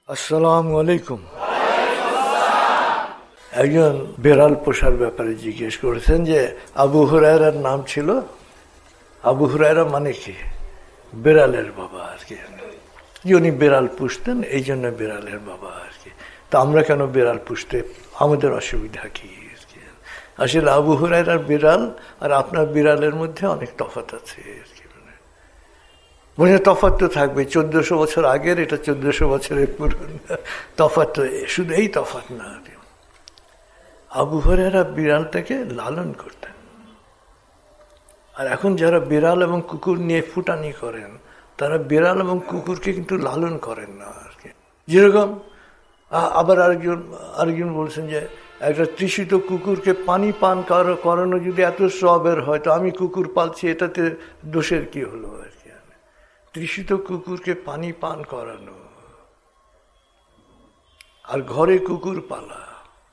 আসসালামু আলাইকুম। একজন বিড়াল পোষার ব্যাপারে জিজ্ঞেস করেছেন যে আবু হুরায়রার নাম ছিল, আবু হুরায়রা মানে কি? বিড়ালের বাবা আর কি। উনি বিড়াল পুষতেন, এই জন্য বিড়ালের বাবা আর কি। তা আমরা কেন বিড়াল পুষতে, আমাদের অসুবিধা কি? আসলে আবু হুরায়রার বিড়াল আর আপনার বিড়ালের মধ্যে অনেক তফাৎ আছে আর কি। মানে তফাৎ তো থাকবে, 1400 বছর আগের, এটা 1400 বছরের পুরনো তফাৎ। তো শুধু এই তফাৎ না, আবু হুরায়রা বিড়ালটাকে লালন করতেন। আর এখন যারা বিড়াল এবং কুকুর নিয়ে ফুটানি করেন, তারা বিড়াল এবং কুকুরকে কিন্তু লালন করেন না আর কি। যেরকম আবার আরেকজন বলছেন যে একটা তৃষিত কুকুরকে পানি পান করানো যদি এত সবের হয়, তো আমি কুকুর পালছি, এটাতে দোষের কি হলো আর কি। তৃষিত কুকুরকে পানি পান করানো আর ঘরে কুকুর পালা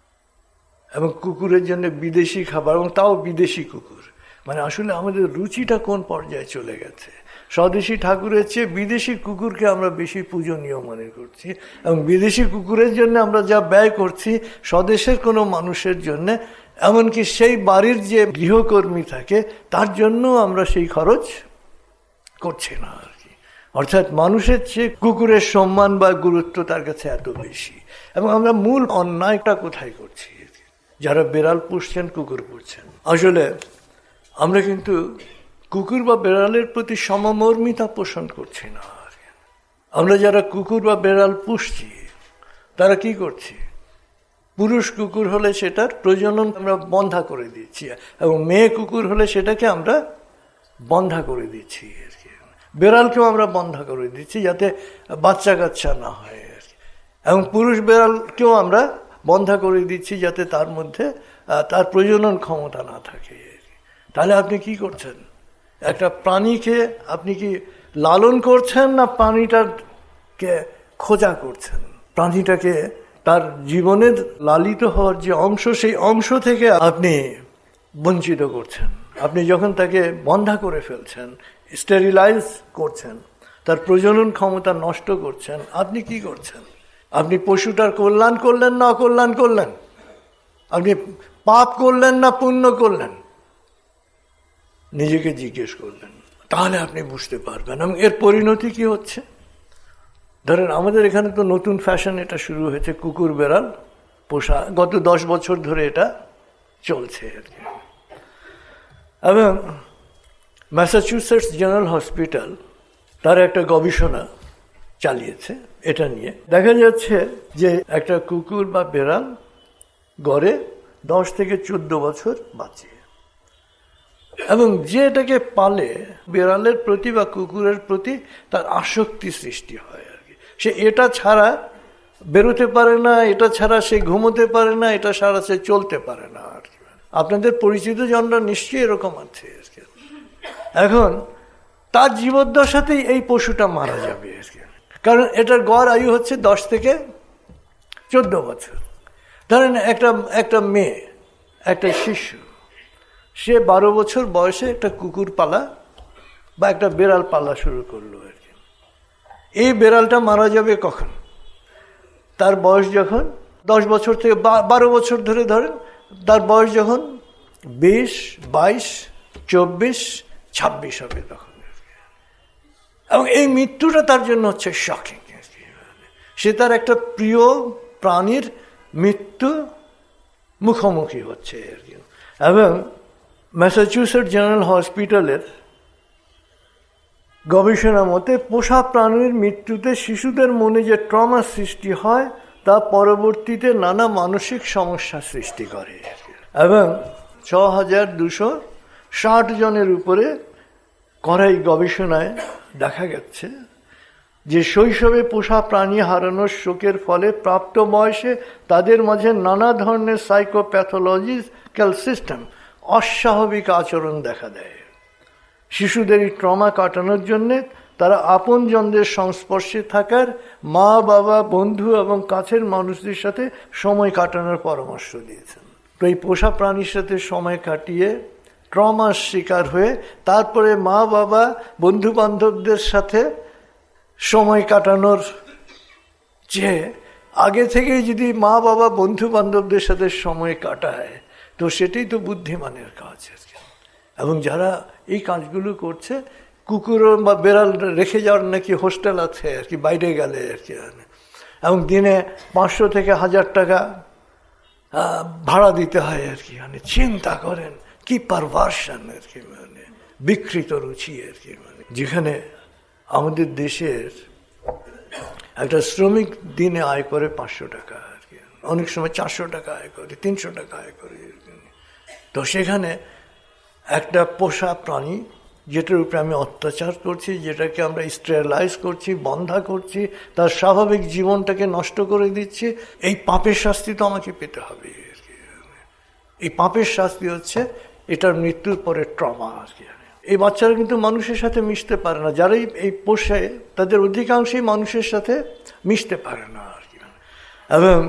এবং কুকুরের জন্য বিদেশি খাবার, এবং তাও বিদেশি কুকুর, মানে আসলে আমাদের রুচিটা কোন পর্যায়ে চলে গেছে। স্বদেশী ঠাকুরের চেয়ে বিদেশি কুকুরকে আমরা বেশি পূজনীয় মনে করছি, এবং বিদেশি কুকুরের জন্য আমরা যা ব্যয় করছি স্বদেশের কোনো মানুষের জন্য, এমনকি সেই বাড়ির যে গৃহকর্মী থাকে তার জন্য আমরা সেই খরচ করছি না আর কি। অর্থাৎ মানুষের চেয়ে কুকুরের সম্মান বা গুরুত্ব তার কাছে এত বেশি। এবং আমরা মূল অন্যায়টা কোথায় করছি? যারা বিড়াল পুষছেন, কুকুর পুষছেন, আসলে আমরা কিন্তু কুকুর বা বিড়ালের প্রতি সমমর্মিতা পোষণ করছি না। আমরা যারা কুকুর বা বিড়াল পুষছি তারা কি করছি? পুরুষ কুকুর হলে সেটার প্রজনন আমরা বন্ধা করে দিচ্ছি, এবং মেয়ে কুকুর হলে সেটাকে আমরা বন্ধা করে দিচ্ছি আর কি। বিড়ালকেও আমরা বন্ধা করে দিচ্ছি যাতে বাচ্চা কাচ্চা না হয় আর কি। এবং পুরুষ বিড়ালকেও আমরা বন্ধা করে দিচ্ছি যাতে তার মধ্যে তার প্রজনন ক্ষমতা না থাকে। তাহলে আপনি কি করছেন? একটা প্রাণীকে আপনি কি লালন করছেন, না প্রাণীটাকে খোঁজা করছেন? প্রাণীটাকে তার জীবনের লালিত হওয়ার যে অংশ, সেই অংশ থেকে আপনি বঞ্চিত করছেন। আপনি যখন তাকে বন্ধা করে ফেলছেন, স্টেরিলাইজ করছেন, তার প্রজনন ক্ষমতা নষ্ট করছেন, আপনি কি করছেন? আপনি পশুটার কল্যাণ করলেন না অকল্যাণ করলেন? আপনি পাপ করলেন না পুণ্য করলেন? নিজেকে জিজ্ঞেস করলেন, তাহলে আপনি বুঝতে পারবেন। এবং এর পরিণতি কি হচ্ছে? ধরেন আমাদের এখানে তো নতুন ফ্যাশন এটা শুরু হয়েছে, কুকুর বেড়াল পোষা। গত 10 বছর ধরে এটা চলছে আর কি। এবং ম্যাসাচুসেটস জেনারেল হসপিটাল তার একটা গবেষণা চালিয়েছে এটা নিয়ে। দেখা যাচ্ছে যে একটা কুকুর বা বেড়াল গড়ে 10 থেকে 14 বছর বাঁচে, এবং যে এটাকে পালে বিড়ালের প্রতি বা কুকুরের প্রতি তার আসক্তি সৃষ্টি হয় আর কি। সে এটা ছাড়া বেরোতে পারে না, এটা ছাড়া সে ঘুমোতে পারে না, এটা ছাড়া সে চলতে পারে না আর কি। আপনাদের পরিচিত জনরা নিশ্চয়ই এরকম আছে আর কি। এখন তার জীবদ্দশাতেই এই পশুটা মারা যাবে আর কি, কারণ এটার গড় আয়ু হচ্ছে 10 থেকে 14 বছর। ধরেন একটা মেয়ে, একটা শিশু, সে 12 বছর বয়সে একটা কুকুর পালা বা একটা বেড়াল পালা শুরু করলো আর কি। এই বেড়ালটা মারা যাবে কখন? তার বয়স যখন 10 বছর থেকে 12 বছর ধরে ধরেন, তার বয়স যখন 20, 22, 24, 26 হবে তখন। এবং এই মৃত্যুটা তার জন্য হচ্ছে শকিং। সে তার একটা প্রিয় প্রাণীর মৃত্যু মুখোমুখি হচ্ছে আর কি। এবং ম্যাসাচুসেটস জেনারেল হসপিটালের গবেষণা মতে পোষা প্রাণীর মৃত্যুতে শিশুদের মনে যে ট্রমা সৃষ্টি হয় তা পরবর্তীতে নানা মানসিক সমস্যা সৃষ্টি করে। এবং 6260 জনের উপরে করা এই গবেষণায় দেখা গেছে যে শৈশবে পোষা প্রাণী হারানোর শোকের ফলে প্রাপ্ত বয়সে তাদের মাঝে নানা ধরনের সাইকোপ্যাথোলজিক্যাল সিস্টেম, অস্বাভাবিক আচরণ দেখা দেয়। শিশুদের এই ট্রমা কাটানোর জন্য তারা আপনজনদের সংস্পর্শে থাকার, মা বাবা, বন্ধু এবং কাছের মানুষদের সাথে সময় কাটানোর পরামর্শ দিয়েছেন। তো এই পোষা প্রাণীর সাথে সময় কাটিয়ে ট্রমার শিকার হয়ে তারপরে মা বাবা, বন্ধু বান্ধবদের সাথে সময় কাটানোর যে আগে থেকেই যদি মা বাবা বন্ধু বান্ধবদের সাথে সময় কাটায় তো সেটাই তো বুদ্ধিমানের কাজ। এবং যারা এই কাজগুলো করছে, কুকুর বা বেড়াল রেখে যাওয়ার নাকি হোস্টেল আছে আর কি, বাইরে গেলে আর কি, এবং দিনে 500 থেকে 1000 টাকা ভাড়া দিতে হয় আর কি। মানে চিন্তা করেন কি পারভার্সন আর কি, মানে বিকৃত রুচি আর কি। মানে যেখানে আমাদের দেশের একটা শ্রমিক দিনে আয় করে 500 টাকা আর কি, অনেক সময় 400 টাকা আয় করে, 300 টাকা আয় করে। তো সেখানে একটা পোষা প্রাণী যেটার উপরে আমি অত্যাচার করছি, যেটাকে আমরা স্টেরিলাইজ করছি, বন্ধা করছি, তার স্বাভাবিক জীবনটাকে নষ্ট করে দিচ্ছি, এই পাপের শাস্তি তো আমাকে পেতে হবে। এই পাপের শাস্তি হচ্ছে এটার মৃত্যুর পরে ট্রমা আর কি। এই বাচ্চারা কিন্তু মানুষের সাথে মিশতে পারে না, যারাই এই পোষে তাদের অধিকাংশই মানুষের সাথে মিশতে পারে না আর কি। এবং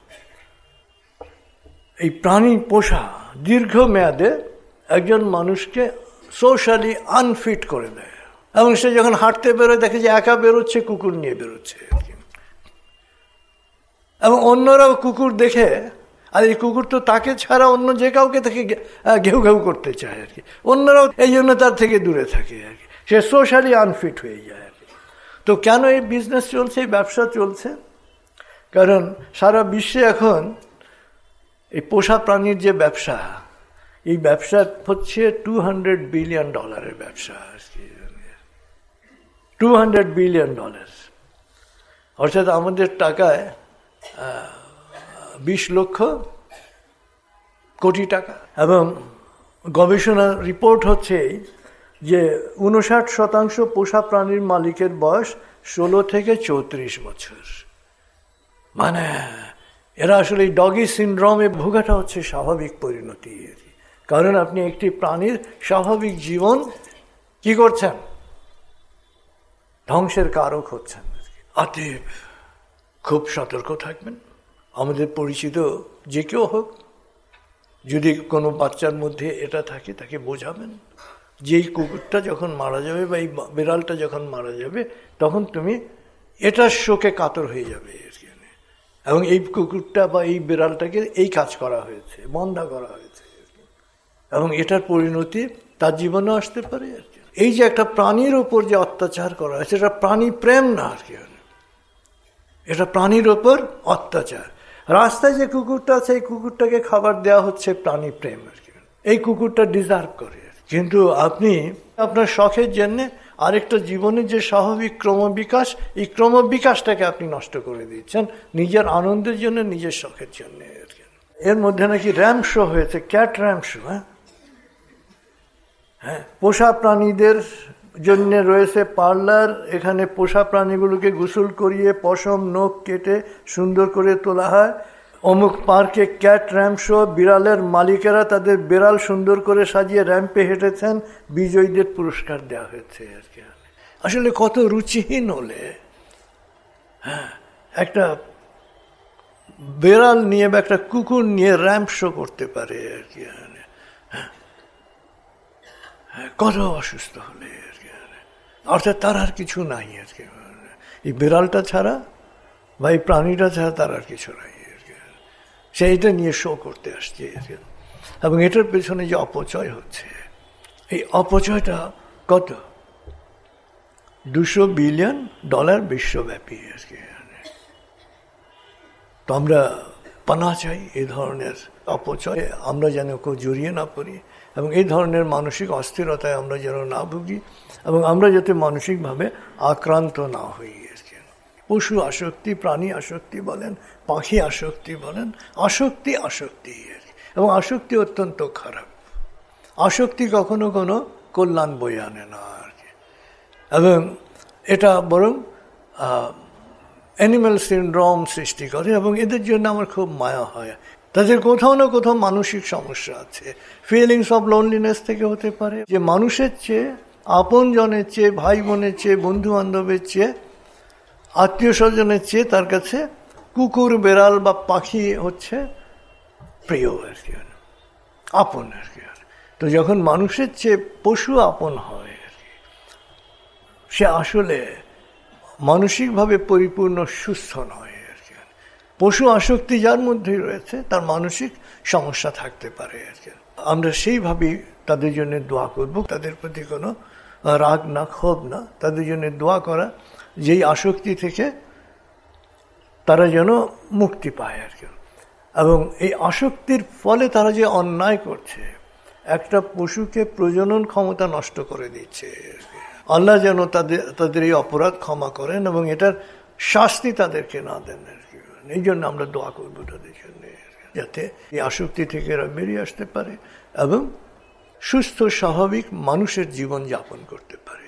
এই প্রাণী পোষা দীর্ঘমেয়াদে একজন মানুষকে সোশ্যালি আনফিট করে দেয়। এবং সে যখন হাঁটতে বেরোয় দেখে যে একা বেরোচ্ছে, কুকুর নিয়ে বেরোচ্ছে আর কি। এবং অন্যরাও কুকুর দেখে, আর এই কুকুর তো তাকে ছাড়া অন্য যে কাউকে থেকে ঘেউ ঘেউ করতে চায় আর কি, অন্যরাও এই জন্য তার থেকে দূরে থাকে আর কি। সে সোশ্যালি আনফিট হয়ে যায় আর কি। তো কেন এই বিজনেস চলছে, এই ব্যবসা চলছে? কারণ সারা বিশ্বে এখন এই পোষা প্রাণীর যে ব্যবসা, এই ব্যবসা হচ্ছে $200 বিলিয়ন ব্যবসা আর কি। $200 বিলিয়ন, অর্থাৎ আমাদের টাকায় 20 লক্ষ কোটি টাকা। এবং গবেষণা রিপোর্ট হচ্ছে যে 59% পোষা প্রাণীর মালিকের বয়স 16 থেকে 34 বছর। মানে এরা আসলে এই ডগি সিনড্রোমে ভোগাটা হচ্ছে স্বাভাবিক পরিণতি। কারণ আপনি একটি প্রাণীর স্বাভাবিক জীবন কি করছেন, ধ্বংসের কারক হচ্ছেন। অতএব খুব সতর্ক থাকবেন। আমাদের পরিচিত যে কেউ হোক, যদি কোনো বাচ্চার মধ্যে এটা থাকে তাকে বোঝাবেন যে এই কুকুরটা যখন মারা যাবে বা এই বিড়ালটা যখন মারা যাবে তখন তুমি এটার শোকে কাতর হয়ে যাবে। এবং এই কুকুরটা বা এই বিড়ালটাকে এই কাজ করা হয়েছে, বন্ধা করা হয়েছে, এবং এটার পরিণতি তার জীবনে আসতে পারে আর কি। এই যে একটা প্রাণীর ওপর যে অত্যাচার করা হয়েছে, এটা প্রাণী প্রেম না আর কি, এটা প্রাণীর ওপর অত্যাচার। রাস্তায় যে কুকুরটা আছে, এই কুকুরটাকে খাবার দেওয়া হচ্ছে প্রাণী প্রেম আর কি। এই কুকুরটা ডিজার্ভ করে। কিন্তু আপনি আপনার শখের জন্য আরেকটা জীবনের যে স্বাভাবিক ক্রমবিকাশ, এই ক্রমবিকাশটাকে আপনি নষ্ট করে দিচ্ছেন নিজের আনন্দের জন্য, নিজের শখের জন্য। এর মধ্যে নাকি র্যাম্প শো হয়েছে, ক্যাট র্যাম্প শো। হ্যাঁ, পোষা প্রাণীদের জন্য রয়েছে পার্লার। এখানে পোষা প্রাণীগুলোকে গোসল করিয়ে পশম নখ কেটে সুন্দর করে তোলা হয়। অমুক পার্কে ক্যাট র্যাম্প শো, বিড়ালের মালিকেরা তাদের বিড়াল সুন্দর করে সাজিয়ে র্যাম্পে হেঁটেছেন, বিজয়ীদের পুরস্কার দেওয়া হয়েছে আর কি। আসলে কত রুচিহীন হলে হ্যাঁ একটা বিড়াল নিয়ে বা একটা কুকুর নিয়ে র্যাম্প শো করতে পারে আর কি। কত অসুস্থ হলে আর কি, অর্থাৎ তার আর কিছু নাই আর কি। এই বিড়ালটা ছাড়া বা এই প্রাণীটা ছাড়া তার আর কিছু নাই আর কি। সে এটা নিয়ে শো করতে আসছে আর কি। এবং এটার পেছনে যে অপচয় হচ্ছে, এই অপচয়টা কত, $200 বিলিয়ন বিশ্বব্যাপী আর কি। তো আমরা পানা চাই এই ধরনের অপচয়, আমরা যেন কেউ জড়িয়ে না পড়ি, এবং এই ধরনের মানসিক অস্থিরতায় আমরা যেন না ভুগি, এবং আমরা যাতে মানসিকভাবে আক্রান্ত না হই আর কি। পশু আসক্তি, প্রাণী আসক্তি বলেন, পাখি আসক্তি বলেন, আসক্তি আর কি। এবং আসক্তি অত্যন্ত খারাপ। আসক্তি কখনো কোনো কল্যাণ বয়ে আনে না আর কি। এবং এটা বরং অ্যানিম্যাল সিনড্রোম সৃষ্টি করে, এবং এদের জন্য আমার খুব মায়া হয়। তাদের কোথাও না কোথাও মানসিক সমস্যা আছে। ফিলিংস অফ লোনলিনেস থেকে হতে পারে, যে মানুষের চেয়ে, আপন জনের চেয়ে, ভাই বোনের চেয়ে, বন্ধু বান্ধবের চেয়ে, আত্মীয় স্বজনের চেয়ে তার কাছে কুকুর, বেড়াল বা পাখি হচ্ছে প্রিয় আর কি, আপন আর কি। তো যখন মানুষের চেয়ে পশু আপন হয় আর কি, সে আসলে মানসিকভাবে পরিপূর্ণ সুস্থ নয়। পশু আসক্তি যার মধ্যেই রয়েছে তার মানসিক সমস্যা থাকতে পারে আর কি। আমরা সেইভাবেই তাদের জন্য দোয়া করব, তাদের প্রতি কোনো রাগ না, ক্ষোভ না, তাদের জন্য দোয়া করা যেই আসক্তি থেকে তারা যেন মুক্তি পায় আর কি। এবং এই আসক্তির ফলে তারা যে অন্যায় করছে, একটা পশুকে প্রজনন ক্ষমতা নষ্ট করে দিচ্ছে, আল্লাহ যেন তাদের এই অপরাধ ক্ষমা করেন এবং এটার শাস্তি তাদেরকে না দেন আর কি। এই জন্য আমরা দোয়া করবো তাদের জন্য, যাতে এই আসক্তি থেকে এরা বেরিয়ে আসতে পারে এবং সুস্থ স্বাভাবিক মানুষের জীবন যাপন করতে পারে।